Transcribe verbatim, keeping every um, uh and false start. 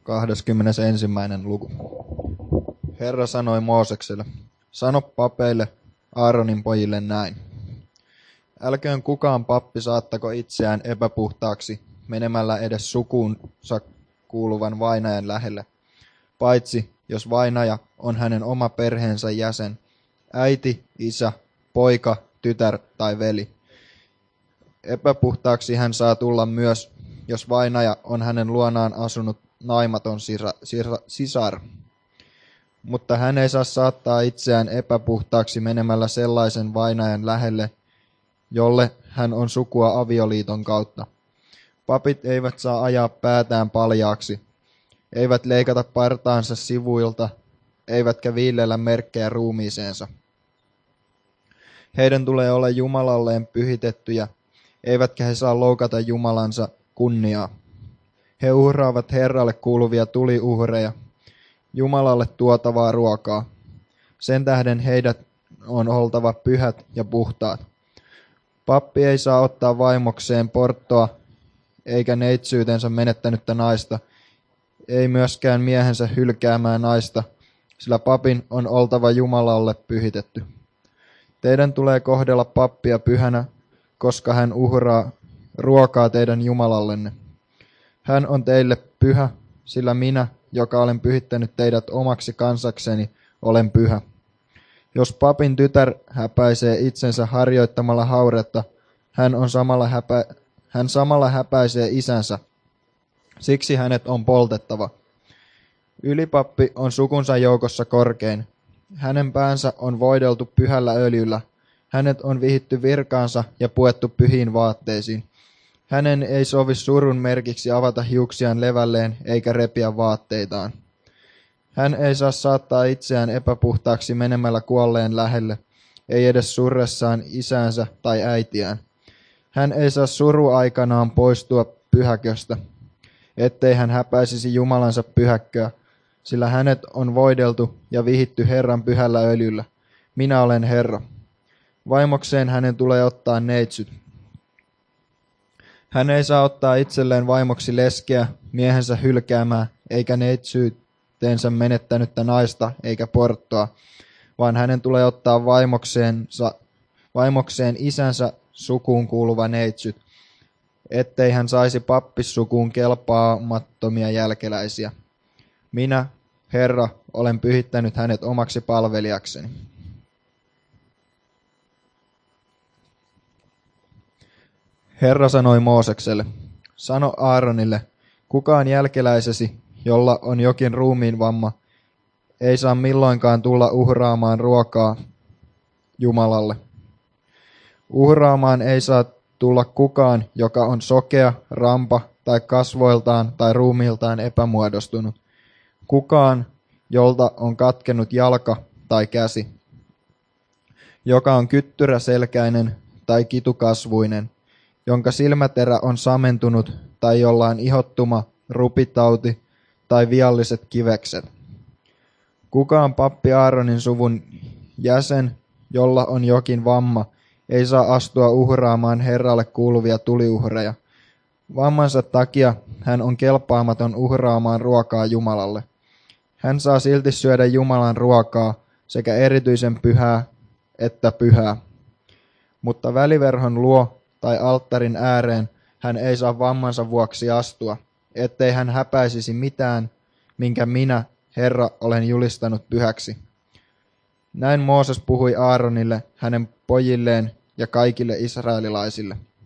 kahdeskymmenesensimmäinen luku. Herra sanoi Moosekselle, sano papeille Aaronin pojille näin. Älköön kukaan pappi saattako itseään epäpuhtaaksi menemällä edes sukuunsa kuuluvan vainajan lähelle, paitsi jos vainaja on hänen oma perheensä jäsen, äiti, isä, poika, tytär tai veli. Epäpuhtaaksi hän saa tulla myös, jos vainaja on hänen luonaan asunut naimaton sira, sira, sisar. Mutta hän ei saa saattaa itseään epäpuhtaaksi menemällä sellaisen vainajan lähelle, jolle hän on sukua avioliiton kautta. Papit eivät saa ajaa päätään paljaaksi, eivät leikata partaansa sivuilta, eivätkä viillellä merkkejä ruumiiseensa. Heidän tulee olla Jumalalleen pyhitettyjä, eivätkä he saa loukata Jumalansa kunniaa. He uhraavat Herralle kuuluvia tuliuhreja, Jumalalle tuotavaa ruokaa. Sen tähden heidät on oltava pyhät ja puhtaat. Pappi ei saa ottaa vaimokseen porttoa, eikä neitsyytensä menettänyttä naista, ei myöskään miehensä hylkäämää naista, sillä papin on oltava Jumalalle pyhitetty. Teidän tulee kohdella pappia pyhänä, koska hän uhraa ruokaa teidän Jumalallenne. Hän on teille pyhä, sillä minä, joka olen pyhittänyt teidät omaksi kansakseni, olen pyhä. Jos papin tytär häpäisee itsensä harjoittamalla hauretta, hän, on samalla häpä, hän samalla häpäisee isänsä. Siksi hänet on poltettava. Ylipappi on sukunsa joukossa korkein. Hänen päänsä on voideltu pyhällä öljyllä. Hänet on vihitty virkaansa ja puettu pyhiin vaatteisiin. Hänen ei sovi surun merkiksi avata hiuksiaan levälleen eikä repiä vaatteitaan. Hän ei saa saattaa itseään epäpuhtaaksi menemällä kuolleen lähelle, ei edes surressaan isäänsä tai äitiään. Hän ei saa suruaikanaan poistua pyhäköstä, ettei hän häpäisisi Jumalansa pyhäkköä, sillä hänet on voideltu ja vihitty Herran pyhällä öljyllä. Minä olen Herra. Vaimokseen hänen tulee ottaa neitsyt. Hän ei saa ottaa itselleen vaimoksi leskeä, miehensä hylkäämää, eikä neitsyytensä menettänyttä naista eikä porttoa, vaan hänen tulee ottaa vaimokseensa, vaimokseen isänsä sukuun kuuluva neitsyt, ettei hän saisi pappissukuun kelpaamattomia jälkeläisiä. Minä, Herra, olen pyhittänyt hänet omaksi palvelijakseni. Herra sanoi Moosekselle, sano Aaronille, kukaan jälkeläisesi, jolla on jokin ruumiinvamma, ei saa milloinkaan tulla uhraamaan ruokaa Jumalalle. Uhraamaan ei saa tulla kukaan, joka on sokea, rampa tai kasvoiltaan tai ruumiiltaan epämuodostunut. Kukaan, jolta on katkennut jalka tai käsi, joka on kyttyräselkäinen tai kitukasvuinen, jonka silmäterä on samentunut tai jolla on ihottuma, rupitauti tai vialliset kivekset. Kukaan pappi Aaronin suvun jäsen, jolla on jokin vamma, ei saa astua uhraamaan Herralle kuuluvia tuliuhreja. Vammansa takia hän on kelpaamaton uhraamaan ruokaa Jumalalle. Hän saa silti syödä Jumalan ruokaa, sekä erityisen pyhää että pyhää. Mutta väliverhon luo tai alttarin ääreen hän ei saa vammansa vuoksi astua, ettei hän häpäisisi mitään, minkä minä, Herra, olen julistanut pyhäksi. Näin Mooses puhui Aaronille, hänen pojilleen ja kaikille israelilaisille.